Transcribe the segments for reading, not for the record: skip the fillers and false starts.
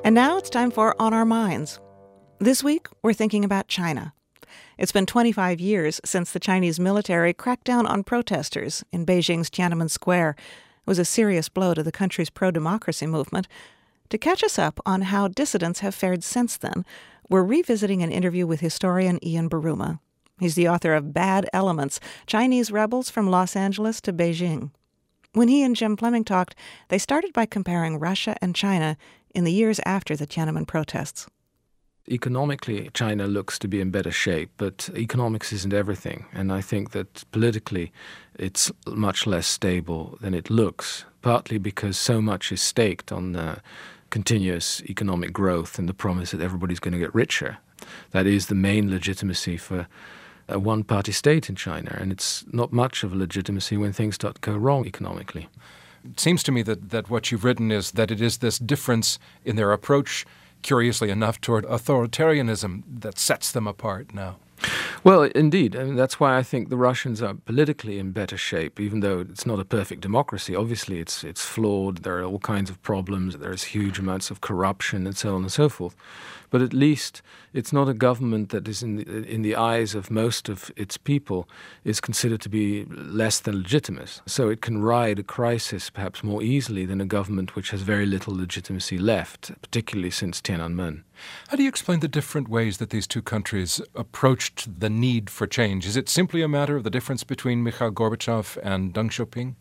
And now it's time for On Our Minds. This week, we're thinking about China. It's been 25 years since the Chinese military cracked down on protesters in Beijing's Tiananmen Square. It was a serious blow to the country's pro-democracy movement. To catch us up on how dissidents have fared since then, we're revisiting an interview with historian Ian Buruma. He's the author of Bad Elements, Chinese Rebels from Los Angeles to Beijing. When he and Jim Fleming talked, they started by comparing Russia and China in the years after the Tiananmen protests. Economically, China looks to be in better shape, but economics isn't everything. And I think that politically, it's much less stable than it looks, partly because so much is staked on continuous economic growth and the promise that everybody's going to get richer. That is the main legitimacy for a one-party state in China, and it's not much of a legitimacy when things start to go wrong economically. It seems to me that what you've written is that it is this difference in their approach, curiously enough, toward authoritarianism that sets them apart now. Well, indeed. I mean, that's why I think the Russians are politically in better shape, even though it's not a perfect democracy. Obviously, it's flawed. There are all kinds of problems. There's huge amounts of corruption and so on and so forth. But at least it's not a government that is, in the eyes of most of its people, is considered to be less than legitimate. So it can ride a crisis perhaps more easily than a government which has very little legitimacy left, particularly since Tiananmen. How do you explain the different ways that these two countries approached the need for change? Is it simply a matter of the difference between Mikhail Gorbachev and Deng Xiaoping?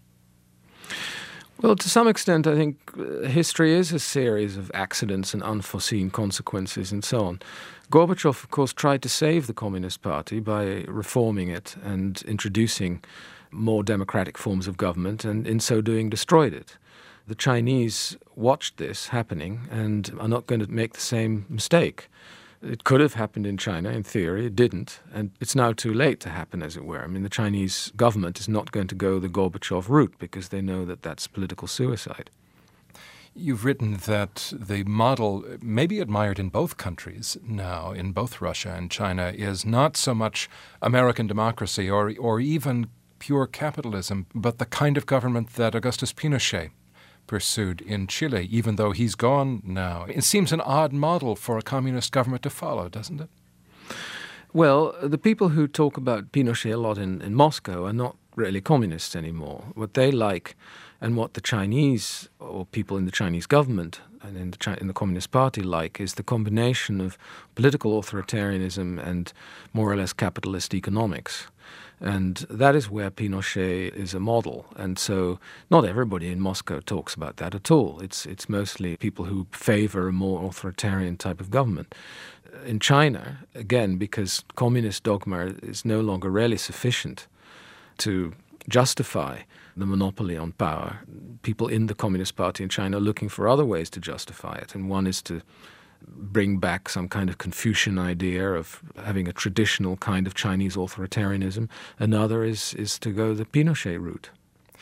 Well, to some extent, I think history is a series of accidents and unforeseen consequences and so on. Gorbachev, of course, tried to save the Communist Party by reforming it and introducing more democratic forms of government, and in so doing destroyed it. The Chinese watched this happening and are not going to make the same mistake. It could have happened in China, in theory. It didn't. And it's now too late to happen, as it were. I mean, the Chinese government is not going to go the Gorbachev route because they know that that's political suicide. You've written that the model, maybe admired in both countries now, in both Russia and China, is not so much American democracy or even pure capitalism, but the kind of government that Augustus Pinochet pursued in Chile, even though he's gone now. It seems an odd model for a communist government to follow, doesn't it? Well, the people who talk about Pinochet a lot in Moscow are not really communists anymore. What they like and what the Chinese, or people in the Chinese government and in the Communist Party like, is the combination of political authoritarianism and more or less capitalist economics. And that is where Pinochet is a model. And so not everybody in Moscow talks about that at all. It's mostly people who favor a more authoritarian type of government. In China, again, because communist dogma is no longer really sufficient to justify the monopoly on power, people in the Communist Party in China are looking for other ways to justify it. And one is to bring back some kind of Confucian idea of having a traditional kind of Chinese authoritarianism. Another is to go the Pinochet route.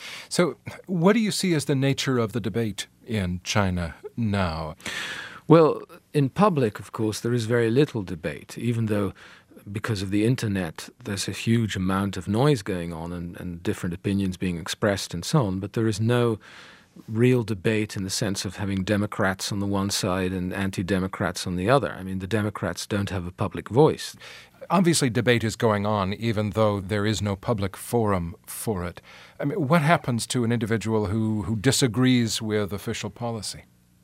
So what do you see as the nature of the debate in China now? Well, in public, of course, there is very little debate, even though because of the internet, there's a huge amount of noise going on and different opinions being expressed and so on, but there is no real debate in the sense of having Democrats on the one side and anti-Democrats on the other. I mean, the Democrats don't have a public voice. Obviously, debate is going on, even though there is no public forum for it. I mean, what happens to an individual who disagrees with official policy?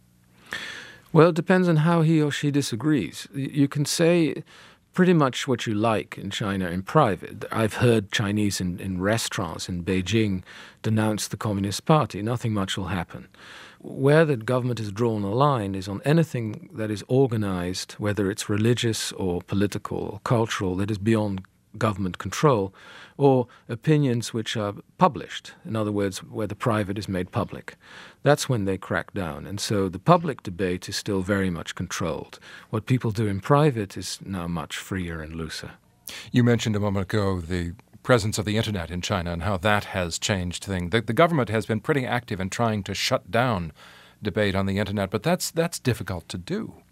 Well, it depends on how he or she disagrees. You can say pretty much what you like in China in private. I've heard Chinese in restaurants in Beijing denounce the Communist Party. Nothing much will happen. Where the government has drawn a line is on anything that is organized, whether it's religious or political or cultural, that is beyond government control, or opinions which are published, in other words, where the private is made public. That's when they crack down. And so the public debate is still very much controlled. What people do in private is now much freer and looser. You mentioned a moment ago the presence of the internet in China and how that has changed things. The government has been pretty active in trying to shut down debate on the internet, but that's difficult to do.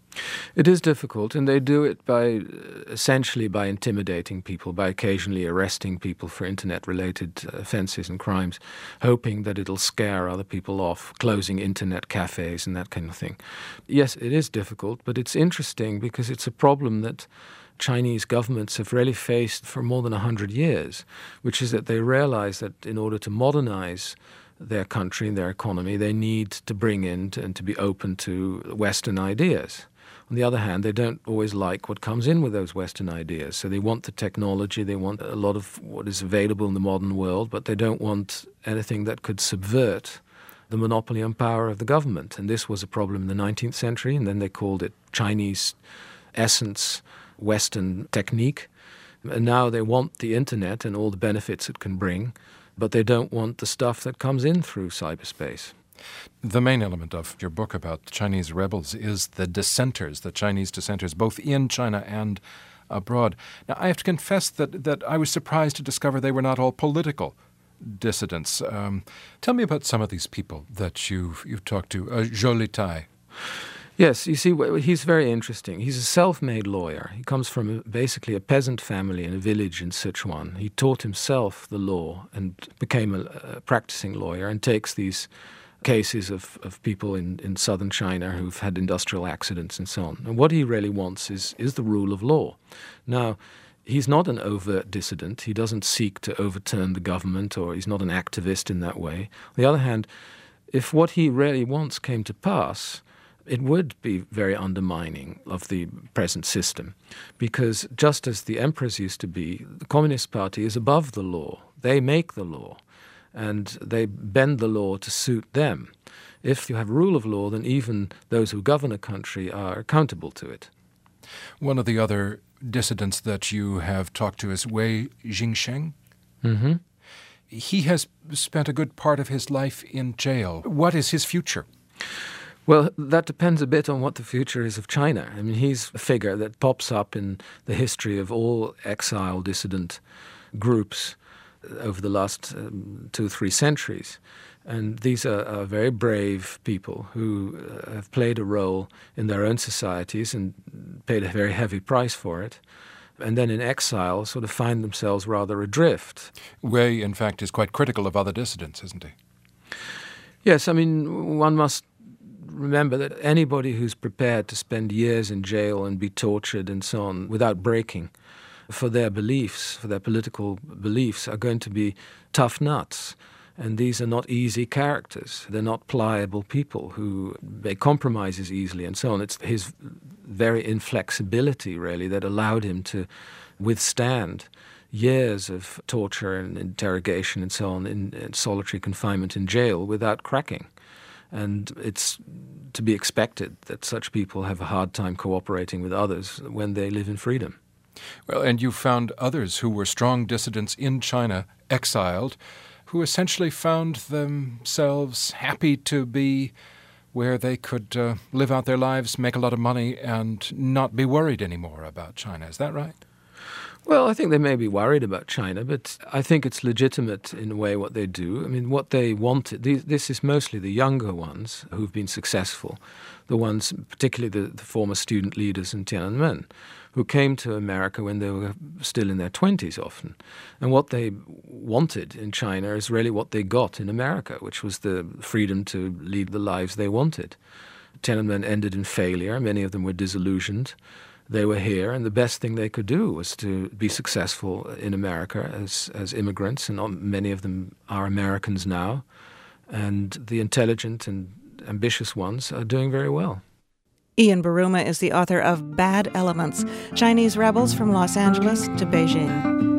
It is difficult, and they do it essentially by intimidating people, by occasionally arresting people for internet-related offences and crimes, hoping that it'll scare other people off, closing internet cafes and that kind of thing. Yes, it is difficult, but it's interesting because it's a problem that Chinese governments have really faced for more than 100 years, which is that they realize that in order to modernize their country and their economy, they need to bring in and to be open to Western ideas. On the other hand, they don't always like what comes in with those Western ideas. So they want the technology, they want a lot of what is available in the modern world, but they don't want anything that could subvert the monopoly on power of the government. And this was a problem in the 19th century, and then they called it Chinese essence, Western technique. And now they want the internet and all the benefits it can bring, but they don't want the stuff that comes in through cyberspace. The main element of your book about Chinese rebels is the dissenters, the Chinese dissenters, both in China and abroad. Now, I have to confess that I was surprised to discover they were not all political dissidents. Tell me about some of these people that you've talked to. Zhou Litai. Yes, you see, he's very interesting. He's a self-made lawyer. He comes from basically a peasant family in a village in Sichuan. He taught himself the law and became a practicing lawyer and takes these cases of people in southern China who've had industrial accidents and so on. And what he really wants is the rule of law. Now, he's not an overt dissident. He doesn't seek to overturn the government, or he's not an activist in that way. On the other hand, if what he really wants came to pass, it would be very undermining of the present system, because just as the emperors used to be, the Communist Party is above the law. They make the law, and they bend the law to suit them. If you have rule of law, then even those who govern a country are accountable to it. One of the other dissidents that you have talked to is Wei Jingsheng. Mm-hmm. He has spent a good part of his life in jail. What is his future? Well, that depends a bit on what the future is of China. I mean, he's a figure that pops up in the history of all exile dissident groups over the last 2-3 centuries. And these are very brave people who have played a role in their own societies and paid a very heavy price for it. And then in exile sort of find themselves rather adrift. Wei, in fact, is quite critical of other dissidents, isn't he? Yes, I mean, one must remember that anybody who's prepared to spend years in jail and be tortured and so on without breaking for their beliefs, for their political beliefs, are going to be tough nuts. And these are not easy characters. They're not pliable people who make compromises easily and so on. It's his very inflexibility, really, that allowed him to withstand years of torture and interrogation and so on in solitary confinement in jail without cracking. And it's to be expected that such people have a hard time cooperating with others when they live in freedom. Well, and you found others who were strong dissidents in China, exiled, who essentially found themselves happy to be where they could live out their lives, make a lot of money, and not be worried anymore about China. Is that right? Well, I think they may be worried about China, but I think it's legitimate in a way what they do. I mean, what they wanted, this is mostly the younger ones who've been successful, the ones, particularly the former student leaders in Tiananmen, who came to America when they were still in their 20s often. And what they wanted in China is really what they got in America, which was the freedom to lead the lives they wanted. Tiananmen ended in failure. Many of them were disillusioned. They were here, and the best thing they could do was to be successful in America as immigrants, and many of them are Americans now. And the intelligent and ambitious ones are doing very well. Ian Buruma is the author of Bad Elements, Chinese Rebels from Los Angeles to Beijing.